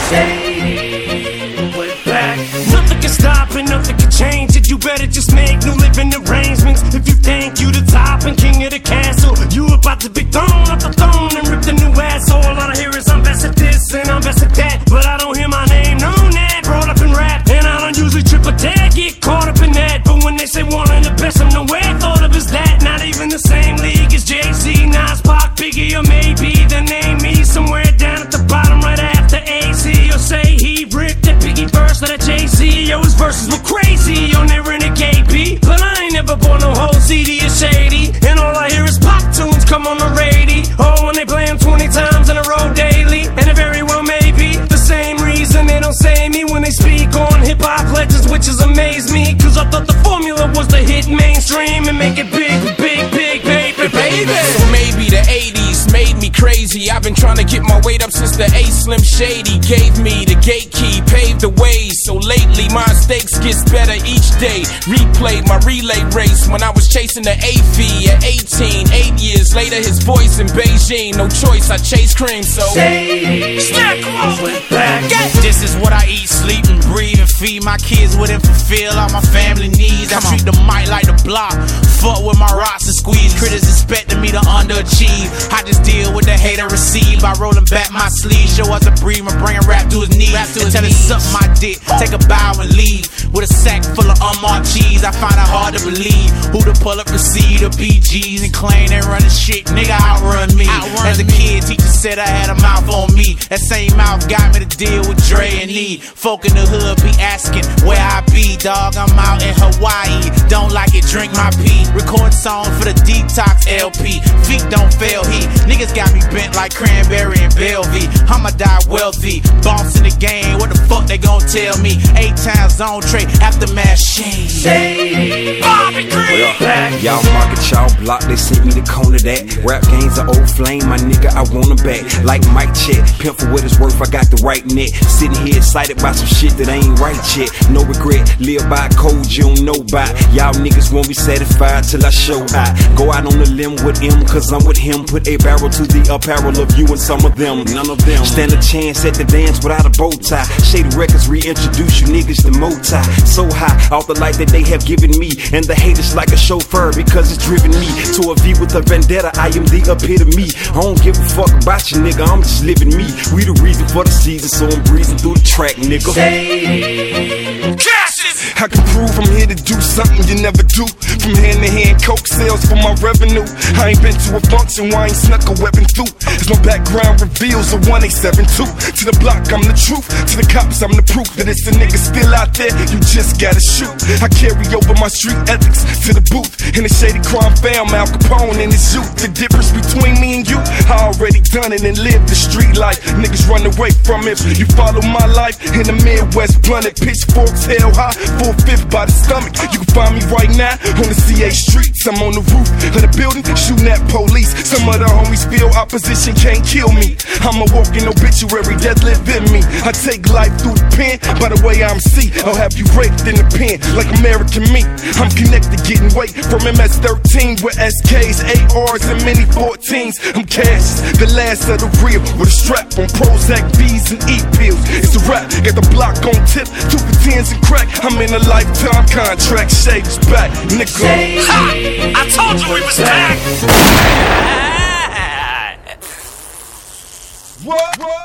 Nothing can stop and nothing can change it. You better just make new living arrangements. If you think you the top and king of the castle, you about to be thrown off the throne and ripped a new asshole. All I hear is I'm best at this and I'm best at that, but I don't hear my name known that. Brought up in rap and I don't usually trip or dare get caught up in that. But when they say one of the best, I'm nowhere thought of as that. Not even the same league as Jay-Z, Nas, Pac, Biggie, or maybe the name me somewhere down at the bottom right after AZ. Or say he ripped that Biggie verse or that Jay-Z. Yo, his verses were crazy on that Renegade beat, but I ain't never bought no whole CD of Shady, and all I hear is pop tunes come on the radio. Oh, when they play them 20 times in a row daily, and it very well may be the same reason they don't say me when they speak on hip-hop legends, which has amazed me, cause I thought the formula was to hit mainstream and make it big, big, big, baby, baby. So maybe the 80s made me crazy. I've been trying to get my weight up since the A Slim Shady gave me the gate key, paved the way. So lately my stakes gets better each day. Replay my relay race when I was chasing the A-Fee at 18. 8 years later, his voice in Beijing. No choice, I chase cream, so this is what I eat, sleep, and breathe, and feed my kids with and fulfill all my family needs. I treat the mic like the block, fuck with my rocks and squeeze. Critters expecting me to underachieve. I just deal with the hate I receive by rolling back my sleeves. Show us a breathe, my brain rap to his knees. And tell him suck my dick, take a bow and leave. With a sack full of unmarked cheese, I find it hard to believe who to pull up the C to PGs and claim they running shit. Nigga outrun me. As a kid, teacher said I had a mouth on me. That same mouth got me to deal with Dre and E. Folk in the hood be asking where I be, dog. I'm out in Hawaii. Don't like it, drink my pee. Record songs for the Detox LP. Feet don't fail heat. Niggas got me bent like Cranberry and Bellevue. I'ma die wealthy. Boss in the game, what the fuck they gon' tell me? 8 times zone trade, aftermath shade. Bobby Green. Y'all market, y'all block, they sent me the cone of that. Rap game's an old flame, my nigga, I want him back. Like Mike Check, pimp for what it's worth, I got the right net. Sitting here excited about some shit that ain't right yet. No regret, live by a code you don't know by. Y'all niggas won't be satisfied till I show I go out on a limb with him, cause I'm with him. Put a barrel to the apparel of you and some of them. None of them stand a chance at the dance without a bow tie. Shady Records reintroduce you niggas to Moti. So high, off the light that they have given me, and the haters like a chauffeur because it's driven me to a V with a vendetta. I am the epitome. I don't give a fuck about you, nigga, I'm just living me. We the reason for the season, so I'm breezing through the track, nigga. I can prove I'm here to do something you never do. From hand to hand coke sales for my revenue. I ain't been to a function where I ain't snuck a weapon through. As my background reveals a 1872. To the block, I'm the truth. To the cops, I'm the proof that it's a nigga still out there. You just gotta shoot. I carry over my street ethics to the booth. In the shady crime fam, Al Capone and his youth. The difference between me and you, I already done it and lived the street life. Niggas run away from it. You follow my life in the Midwest, blunted pitchforks held high, 4/5 by the stomach. You can find me right now on the CA streets. I'm on the roof of the building, shooting at police. Some of the homies feel opposition can't kill me. I'm a walking obituary, death live in me. I take life through the pen, by the way I'm see. I'll have you raped in the pen like American meat. I'm connected, getting weight from MS-13 with SKs, ARs, and many 14s. I'm Cassius, the last of the real, with a strap on Prozac, V's, and E-pills. It's a rap, got the block on tip, 2 for 10s and crack. I'm in a lifetime contract, Shady's back, nigga. I told you we was back. What?